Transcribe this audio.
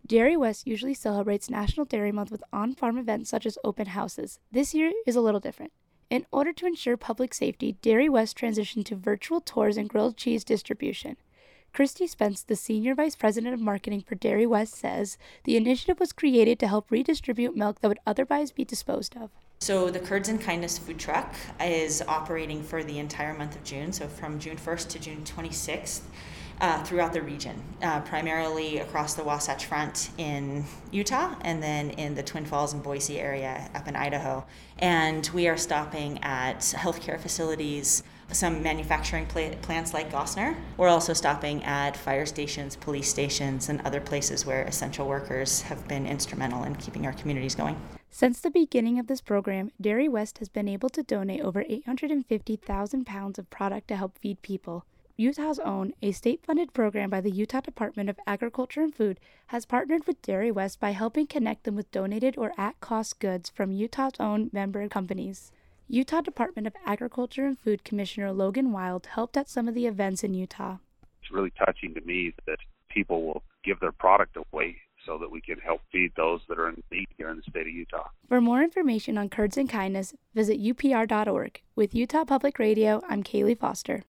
Dairy West usually celebrates National Dairy Month with on-farm events such as open houses. This year is a little different. In order to ensure public safety, Dairy West transitioned to virtual tours and grilled cheese distribution. Christy Spence, the Senior Vice President of Marketing for Dairy West, says the initiative was created to help redistribute milk that would otherwise be disposed of. So the Curds and Kindness food truck is operating for the entire month of June, so from June 1st to June 26th. Throughout the region, primarily across the Wasatch Front in Utah and then in the Twin Falls and Boise area up in Idaho. And we are stopping at healthcare facilities, some manufacturing plants like Gosner. We're also stopping at fire stations, police stations, and other places where essential workers have been instrumental in keeping our communities going. Since the beginning of this program, Dairy West has been able to donate over 850,000 pounds of product to help feed people. Utah's own, a state-funded program by the Utah Department of Agriculture and Food, has partnered with Dairy West by helping connect them with donated or at-cost goods from Utah's own member companies. Utah Department of Agriculture and Food Commissioner Logan Wild helped at some of the events in Utah. It's really touching to me that people will give their product away so that we can help feed those that are in need here in the state of Utah. For more information on Curds and Kindness, visit upr.org. With Utah Public Radio, I'm Kaylee Foster.